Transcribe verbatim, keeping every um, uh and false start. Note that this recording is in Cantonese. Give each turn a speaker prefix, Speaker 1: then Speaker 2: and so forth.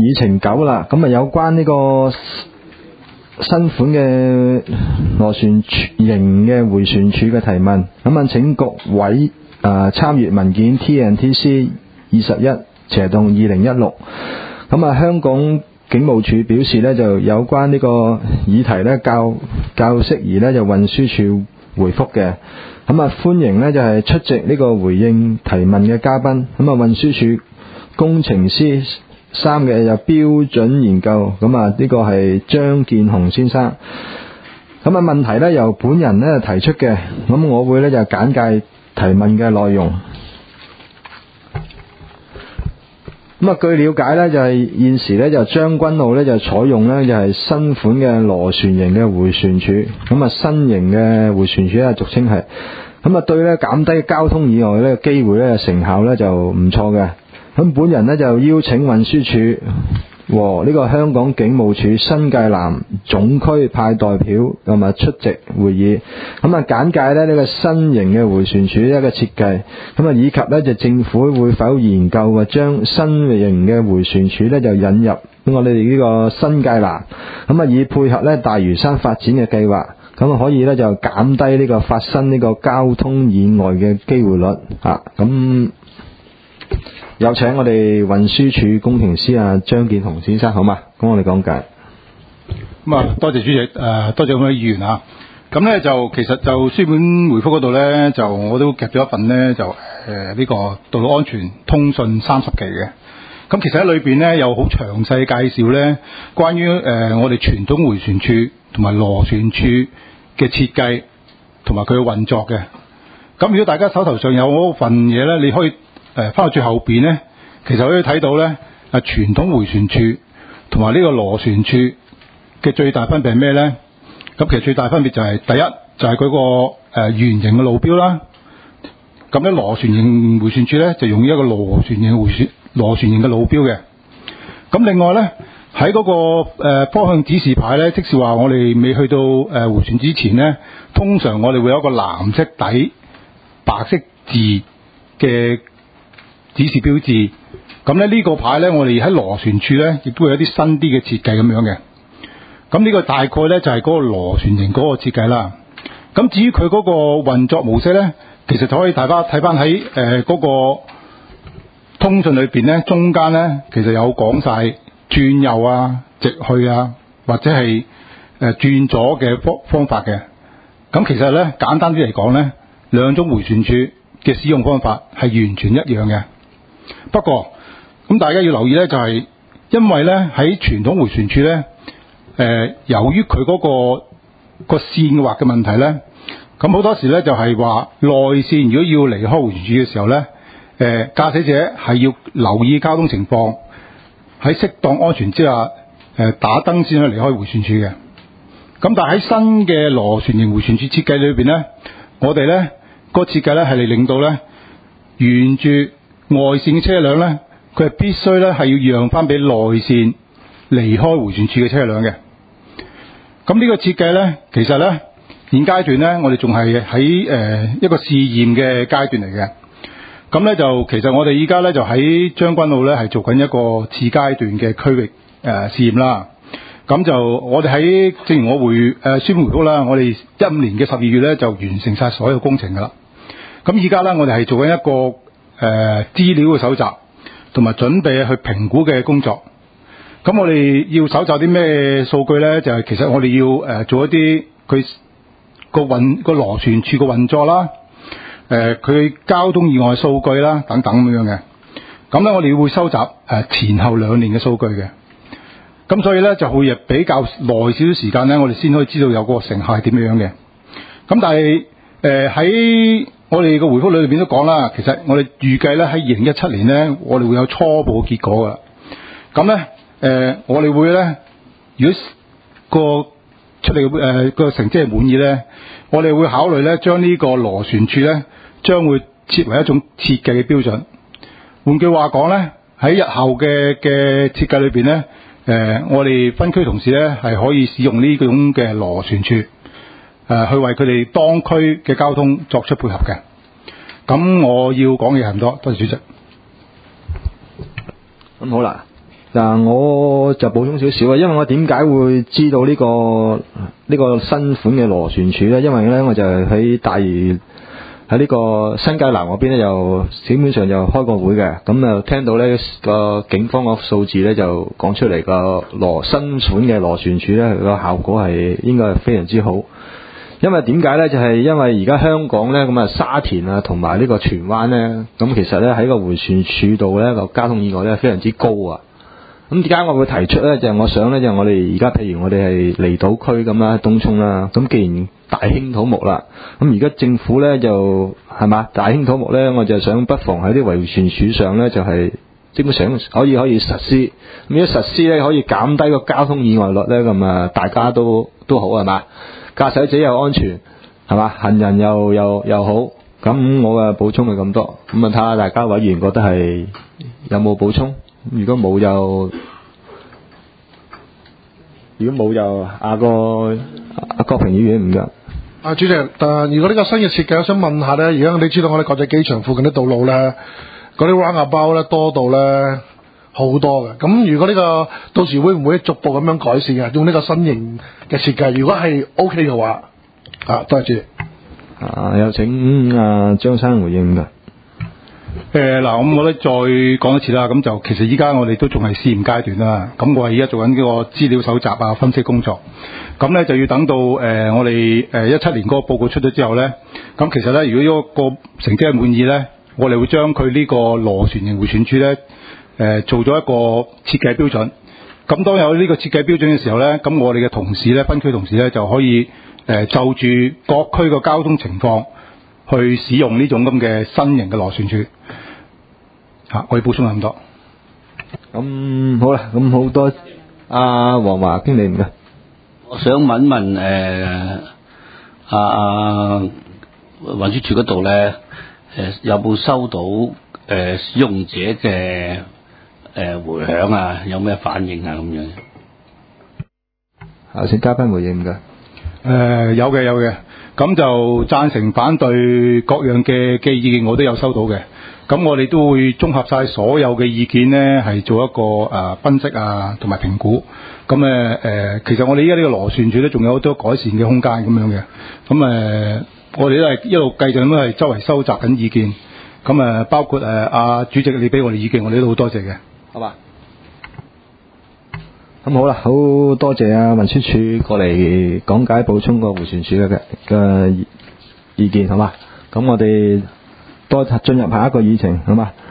Speaker 1: 議程九啦，咁啊有關呢個新款嘅螺旋形嘅迴旋處嘅提問，咁啊請各位誒參閱文件 T N T C 二十一斜洞二零一六，咁啊香港警務處表示呢，就有關呢個議題呢，較較適宜呢，就運輸處回覆嘅，咁啊歡迎呢，就係出席呢個回應提問嘅嘉賓，咁啊運輸處工程師三嘅有標準研究，咁啊呢個係張建雄先生，咁啊問題呢，由本人呢提出嘅，咁我會呢，就簡介提問嘅內容。咁啊，據了解呢，就係現時呢，就將軍澳呢，就採用呢，就係新款嘅螺旋形嘅迴旋處，咁啊新型嘅迴旋處咧俗稱係，咁啊對呢減低交通意外呢個機會呢，成效呢就唔錯嘅。咁本人呢，就邀請運輸署和呢個香港警務處新界南總區派代表咁啊出席會議，咁啊簡介呢呢個新型嘅迴旋處一個設計，咁啊以及呢就政府會否研究或將新型嘅迴旋處呢就引入我哋呢個新界南，咁啊以配合呢大嶼山發展嘅計劃，咁啊可以呢就減低呢個發生呢個交通意外嘅機會率啊。咁有請我哋運輸署工程師啊張建雄先生，好嘛？咁我哋講解。
Speaker 2: 咁啊，多謝主席，誒、呃，多謝各位議員啊。咁咧就其實就書本回覆嗰度咧，就我都夾咗一份咧，就誒呢、呃這個道路安全通訊三十期嘅。咁其實喺裏邊咧有好詳細介紹咧，關於誒、呃、我哋傳統迴旋處同埋螺旋處嘅設計同埋佢嘅運作嘅。咁如果大家手頭上有嗰份嘢咧，你可以。誒，翻到最後邊咧，其實可以睇到咧，啊傳統迴旋處同埋呢個螺旋處嘅最大分別係咩咧？咁其實最大分別就係、是、第一就係、是、佢個誒圓形嘅路標啦。咁咧螺旋形迴旋處咧就用一個螺旋形迴旋螺旋形嘅路標嘅。咁另外咧喺嗰個誒方向指示牌咧，即是話我哋未去到誒迴旋之前咧，通常我哋會有一個藍色底白色字嘅指示標誌，咁咧呢個牌咧，我哋喺螺旋處咧，亦都會有啲新啲嘅設計咁樣嘅。咁呢個大概咧就係嗰個螺旋形嗰個設計啦。咁至於佢嗰個運作模式咧，其實就可以大家睇翻喺誒嗰個通訊裏邊咧，中間咧其實有講晒轉右啊、直去啊，或者係誒轉左嘅方方法嘅。咁其實咧簡單啲嚟講咧，兩種迴旋處嘅使用方法係完全一樣嘅。不過咁大家要留意咧，就係因為咧喺傳統迴旋處咧，誒、呃、由於佢嗰個個線畫嘅問題咧，咁好多時咧就係話內線如果要離開迴旋處嘅時候咧，誒、呃、駕駛者係要留意交通情況，喺適當安全之下，誒、呃、打燈先可以離開迴旋處嘅。咁但係喺新嘅螺旋形迴旋處設計裏邊咧，我哋咧、個設計咧係嚟令到咧沿住外線嘅車輛咧，佢係必須咧係要讓翻俾內線離開迴旋處嘅車輛嘅。咁呢個設計咧，其實咧現階段咧，我哋仲係喺誒一個試驗嘅階段嚟嘅。咁咧就其實我哋依家咧就喺將軍澳咧係做緊一個次階段嘅區域誒、呃、試驗啦。咁就我哋喺正如我回誒、呃、宣布回覆啦，我哋一五年嘅十二月咧就完成晒所有工程噶啦。咁而家咧我哋係做緊一個誒、呃、資料嘅搜集同埋準備去評估嘅工作。咁我哋要搜集啲咩數據咧？就係、是、其實我哋要誒、呃、做一啲佢個運個螺旋處嘅運作啦，誒佢交通意外數據啦等等咁樣嘅。咁咧我哋會收集誒、呃、前後兩年嘅數據嘅。咁所以咧就會比較耐少少時間咧，我哋先可以知道有個成效係點樣嘅。咁但係誒喺我哋個回覆裏邊都講啦，其實我哋預計咧喺二零一七年咧，我哋會有初步嘅結果噶。咁咧，誒、呃，我哋會咧，如果個出嚟誒個成績係滿意咧，我哋會考慮咧將呢個螺旋處咧，將會設為一種設計嘅標準。換句話講咧，喺日後嘅嘅設計裏邊咧，誒、呃，我哋分區同事咧係可以使用呢種嘅螺旋處。誒、呃，去為佢哋當區嘅交通作出配合嘅。咁我要講嘢係唔多，多謝主席。
Speaker 1: 咁好啦， 嗱，我就補充少少啊，因為我點解會知道呢、個呢、個新款嘅螺旋柱咧？因為咧我就係喺大嶼喺呢個新界南嗰邊咧，就基本上就開過會嘅，咁啊聽到咧個警方個數字咧就講出嚟個螺新款嘅螺旋柱咧個效果係應該係非常之好。因為點解咧？就係、是、因為而家香港咧咁啊沙田啊同埋呢個荃灣咧，咁其實咧喺個迴旋處度咧個交通意外咧非常之高啊。咁點解我會提出咧？就係、是、我想咧，就係、我哋而家譬如我哋係離島區咁啦，東涌啦，咁既然大興土木啦，咁而家政府咧就係嘛大興土木咧，我就想不妨喺啲迴旋處上咧就係基本上可以可以實施，咁如果實施咧可以減低個交通意外率咧，咁啊大家都都好係嘛，駕駛者又安全係嘛，行人又又又好，咁我嘅補充係咁多，咁啊睇下大家委員覺得係有冇補充？如果冇就，如果冇就阿個阿郭平議員唔該。
Speaker 3: 啊，主席，但如果呢個新嘅設計，我想問下咧，而家你知道我哋國際機場附近啲道路咧，嗰啲 roundabout 咧多到咧好多嘅。咁如果呢、這個到時會唔會逐步咁樣改善啊？用呢個新型嘅設計，如果係 OK 嘅話，啊，多謝主席。
Speaker 1: 啊，有請啊張生回應㗎。
Speaker 2: 誒嗱，咁我咧再講一次啦。咁就其實依家我哋都仲係試驗階段啦。咁我係而家做緊呢個資料搜集啊、分析工作。咁咧就要等到誒、呃、我哋誒一七年嗰個報告出咗之後咧，咁其實咧如果嗰個成績係滿意咧，我哋會將佢呢個螺旋形迴旋處咧誒做咗一個設計標準。咁當有呢個設計標準嘅時候咧，咁我哋嘅同事咧、分區同事咧就可以誒、呃、就住各區個交通情況去使用呢種咁嘅新型嘅螺旋柱。嚇、啊，我要補充咁多。
Speaker 1: 咁好啦，咁好多阿黃華經理唔該。
Speaker 4: 我想問問誒阿阿運輸署嗰度咧，誒有冇收到誒、呃、使用者嘅誒、呃、迴響啊？有咩反應啊？咁樣。
Speaker 1: 啊，請嘉賓回應唔該。
Speaker 2: 誒、呃、有嘅有嘅，咁就贊成反對各樣嘅嘅意見我都有收到嘅。咁我哋都會綜合晒所有嘅意見呢，係做一個誒、呃、分析啊，同埋評估。咁誒誒，其實我哋依家呢個螺旋柱咧，仲有好多改善嘅空間咁樣嘅。咁誒、呃，我哋都係一路繼續咁係周圍收集緊意見。咁誒、呃，包括誒阿、呃、主席你俾我哋意見，我哋都好多謝嘅，好嘛？
Speaker 1: 咁好啦，好多謝啊運輸署過嚟講解補充個迴旋柱嘅嘅意見，好嘛？咁我哋多進入下一個議程，好嘛？